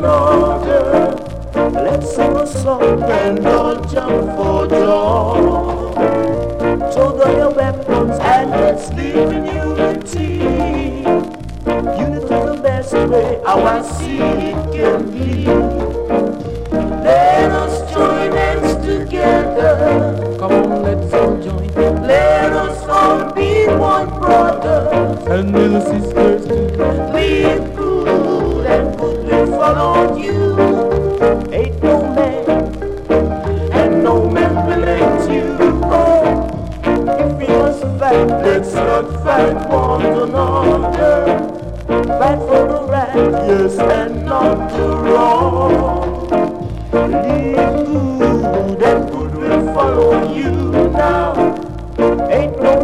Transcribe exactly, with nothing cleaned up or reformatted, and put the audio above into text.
in order. Let's sing a song and all jump for joy. Throw down your weapons and let's live in unity. Unity the best way how I see it can be. Let us join hands together. Come on, let's all join. Let us all be one brother And little sisters too. live good and good will follow you. Ain't no man and no man will hate you. Oh, if we must fight, let's not fight one another. Fight for the right, yes, and not the wrong. Live good and good will follow you now. Ain't no